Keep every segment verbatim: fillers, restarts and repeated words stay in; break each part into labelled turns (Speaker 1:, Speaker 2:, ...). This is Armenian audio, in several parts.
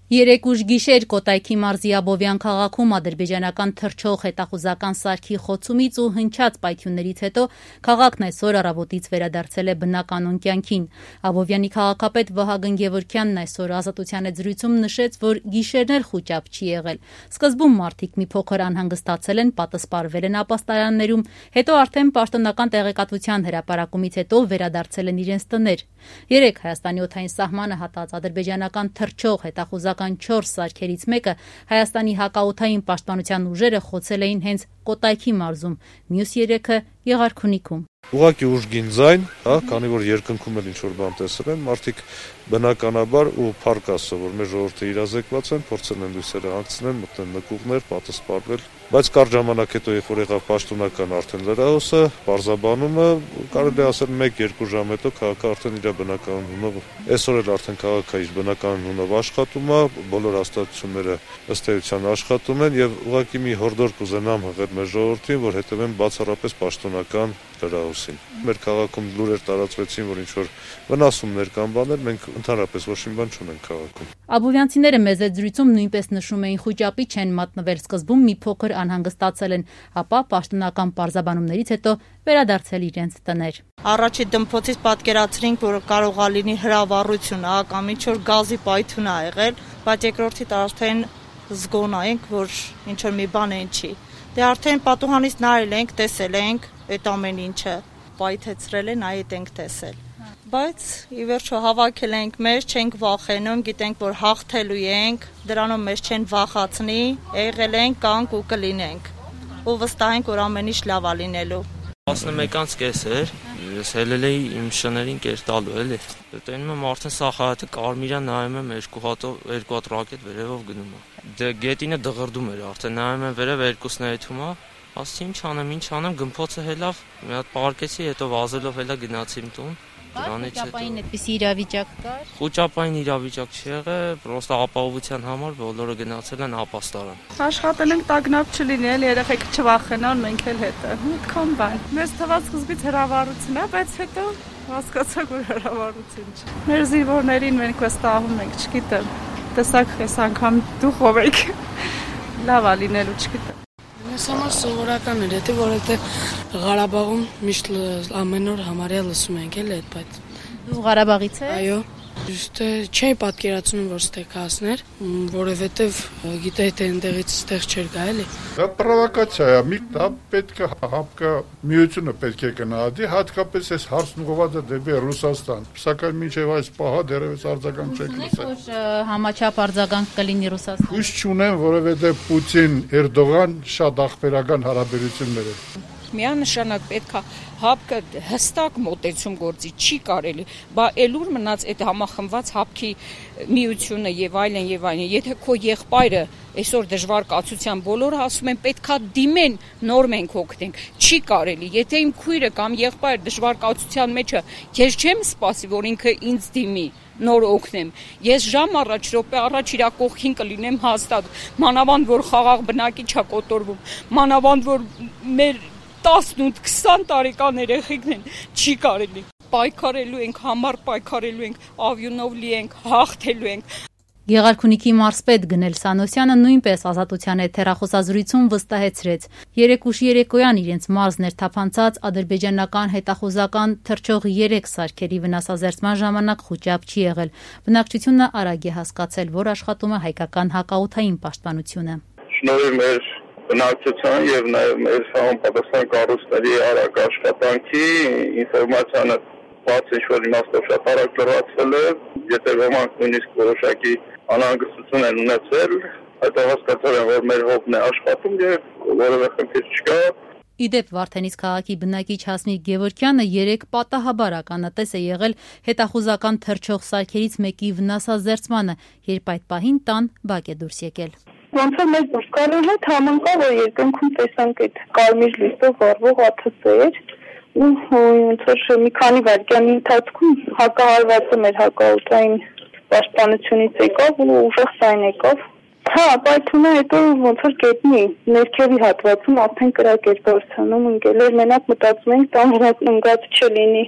Speaker 1: Երեկ ուշ գիշեր Կոտայքի մարզի Աբովյան քաղաքում ադրբեջանական թռչող հետախուզական սարքի խոցումից ու հնչած պայթյուններից հետո քաղաքն այսօր առավոտից վերադարձել է բնականոն կյանքին։ Աբովյանի քաղաքապետ Վահագն Գևորգյանն այսօր Ազատության հետ զրույցում նշեց, որ գիշերներ խուճապ չի եղել։ Սկզբում մարդիկ մի փոքր անհանգստացել են, պատսպարվել են ապաստարաններում, հետո արդեն պաշտոնական տեղեկատվության հրապարակումից հետո վերադարձել են իրենց տներ։ Երեկ Հայաստանի օդային սահմանը հատած ադրբեջանական թռչող հետախուզական չորս սարքերից մեկը Հայաստանի հակաօդային պաշտպանության ուժերը խոցել էին հենց Կոտայքի մարզում, մյուս երեքը Եղարքունիքում։
Speaker 2: Ուղղակի ուժգին ձայն, հա, քանի որ երկնքում էլ ինչ-որ բան տեսել են, մարդիկ բնականաբար ու փառք Աստծո, որ մեր ժողովուրդը իրազեկված են, փորձել են լույսերը հանգցնել, մտնել նկուղներ, պատսպարվել, բայց կարճ ժամանակ հետո երբ որ եղավ պաշտոնական արդեն լրահոսը, պարզաբանումը, կարելի է ասել մեկ-երկու ժամ հետո քաղաքը արդեն իր բնական հունով, այսօր էլ արդեն քաղաքը իր բնական հունով աշխատում է, բոլոր հաստատությունները ըստ էության աշխատում են եւ ուղղակի մի հորդոր կուզենամ հղել մեր ժողովրդին, որ հետևեն բացառապես պաշտոնական լրահոսին։ Մեր քաղաքում լուրեր տարածվեցին, որ ինչ որ վնասումներ կան բաներ, մենք ընդհանրապես ոչ մի բան չունենք քաղաքում։
Speaker 1: Աբովյանցիները մեծ զրույցում նույնպես նշում էին, խուճապի չեն մատնվել, սկզբում մի փոքր անհանգստացել են, ապա պաշտոնական պարզաբանումներից հետո վերադարձել իրենց տներ։
Speaker 3: Առաջի դմփոցից պատկերացրինք, որ կարող է լինի հրավառություն, հա, կամ ինչ որ գազի պայթյուն ա եղել, բայց երկրորդից արդեն զգոնայինք, որ ինչ որ մի բան են չի։ Դե արդեն պատուհանից նայել ենք, տեսել ենք այդ ամեն ինչը, պայթեցրել են, այդ ենք տեսել։ Բայց ի վերջո հավաքել ենք մեզ, չենք վախենում, գիտենք, որ հաղթելու ենք, դրանով մեզ չեն վախացնի, եղել ենք, կանք ու կլինենք։ Ու վստահ ենք, որ ամեն ինչ լավ է լինելու։
Speaker 4: տասնմեկ կես էր, ես հելել էի իմ շներին կեր տալու, էլի։ Տենում եմ արդեն սախայատը կարմիրան նայում եմ երկու հատով, երկու հատ ռակետ վերևով գնում է։ Դե գետինը դղրդում էր, արդեն նայում եմ վերև երկուսն էթում է։ Ասի ինչ անեմ, ինչ անեմ, գմփոցը հելավ, մի հատ պարկեցի, հետո վազելով հելա գնացի իմ տուն։
Speaker 1: Խուճապային այդպիսի իրավիճակ կար։
Speaker 4: Խուճապային իրավիճակ չի եղել, պրոստը ապահովության համար բոլորը գնացել են ապաստարան։
Speaker 5: Աշխատել ենք տագնապ չլինի, էլ երեխեքը չվախենան, մենք էլ հետը։ Միտքան բան։ Մեզ թվաց սկզբից հրավառություն է, բայց հետո հասկացանք, որ հրավառություն չէ։ Մեր զինվորներին մենք վստահում ենք, չգիտեմ։ Տեսակ այս անգամ դուխով եք։ Լավ է լինելու, չգիտեմ։
Speaker 6: Մեզ համար սովորական էր, եթե որովհետև Ղարաբաղում միշտ ամեն օր համարյա լսում ենք էլ այդ, բայց
Speaker 1: Դու Ղարաբաղից ես։
Speaker 6: Այո։ Juste չէի պատկերացնում, որ ստեղ հասներ, որովհետև գիտե թե այնտեղից ստեղ չէր գա էլի։
Speaker 7: Դա պրովոկացիա է, մի դա պետք է հապկա միությունը պետք է գնահատի, հատկապես այս հարցն ուղղված է դեպի Ռուսաստան։ Սակայն մինչև այս պահը դեռևս արձագանք չենք լսել։
Speaker 1: Որ համաչափ արձագանք կլինի Ռուսաստան։
Speaker 7: Հույս չունեմ, որովհետև Պուտին, Էրդողան շատ աղբերական հարաբերություններ են։
Speaker 8: Միանշանակ պետք է հապկը հստակ մոտեցում գործի, չի կարելի, բա էլուր մնաց այդ համախմբված հապկի միությունը եւ այլն եւ այլն։ Եթե քո եղբայրը այսօր դժվար կացության բոլորը ասում են պետքա դիմեն, նոր մենք օգնենք, չի կարելի։ Եթե իմ քույրը կամ եղբայրը դժվար կացության մեջ է, ես չեմ սպասի, որ ինքը ինձ դիմի, նոր օգնեմ։ Ես ժամ առաջ, րոպե առաջ իր կողքին կլինեմ հաստատ։ Մանավանդ որ խաղաղ բնակիչ է կոտորվում, մանավանդ որ մեր տասնութ քսան տարեկան երեխեքն են, չի կարելի։ Պայքարելու ենք, համար պայքարելու ենք, ավյունով լի ենք, հաղթելու ենք։
Speaker 1: Եղարքունիքի մարզպետ Գնել Սանոսյանը նույնպես Ազատության հետ հեռախոսազրույցում վստահեցրեց. երեկ ուշ երեկոյան իրենց մարզն էր թափանցած ադրբեջանական հետախուզական թռչող երեք սարքերի վնասազերծման ժամանակ խուճապ չի եղել։ Բնակչությունը արագ է հասկացել, որ աշխատում է հայկական հակաօդային պաշտպանությունը։
Speaker 9: Շնորհիվ մեր բնակչության եւ նաեւ մեր համապատասխան կառույցների արագ աշխատանքի ինֆորմացիանը բաց ինչ-որ իմաստով շատ արագ լրացվել է, եթե ոմանք նույնիսկ որոշակի անհանգստություն են ունեցել, հետո հասկացել են, որ մեր հողն է աշխատում եւ որևէ խնդիր չկա։
Speaker 1: Իդեպ Վարդենից քաղաքի բնակիչ Հասմիկ Գևորգյանը երեկ պատահաբար ականատես է եղել հետախուզական թռչող սարքերից մեկի վնասազերծմանը, երբ այդ պահին տան բակ է դուրս եկել։
Speaker 5: Ոնց որ մեզ դուրս գալու հետ համընկա, որ երկնքում տեսանք այդ կարմիր լույսով վառվող աթոծեր ու ոնց որ մի քանի վայրկյանի ընթացքում հակահարվածը մեր հակաօդային պաշտպանությունից եկավ ու ուժեղ ձայն եկավ։ Հա, պայթյունը հետո ոնց որ գետնի ներքևի հատվածում արդեն կրակ էր բարձրանում ընկել էր, մենակ մտածում ենք տան վրա ընկած չլինի։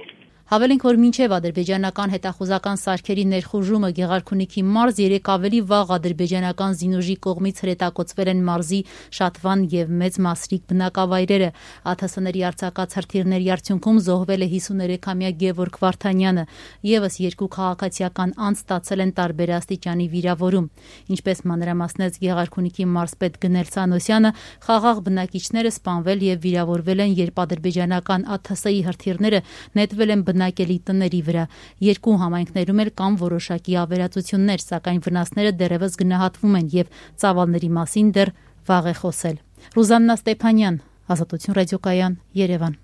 Speaker 1: Հավելենք, որ մինչև ադրբեջանական հետախուզական սարքերի ներխուժումը Գեղարքունիքի մարզ երեք ավելի վաղ ադրբեջանական զինուժի կողմից հրետակոծվել են մարզի Շատվան եւ Մեծ Մասրիկ բնակավայրերը։ ԱԹՍ-ների արձակած հրթիռների արդյունքում զոհվել է հիսուներեքամյա Գևորգ Վարդանյանը, եւս երկու քաղաքացիական անձ ստացել են տարբեր աստիճանի վիրավորում։ Ինչպես մանրամասնեց Գեղարքունիքի մարզպետ Գնել Սանոսյանը, խաղաղ բնակիչները սպանվել եւ վիրավորվել են, երբ ադրբեջանական ԱԹՍ-ի հրթիռները նետվել են բնակելի տների վրա։ Երկու համայնքներում էլ կան որոշակի ավերածություններ, սակայն վնասները դեռևս գնահատվում են եւ ծավալների մասին դեռ վաղ է խոսել։ Ռուզաննա Ստեփանյան, Ազատություն ռադիոկայան, Երևան։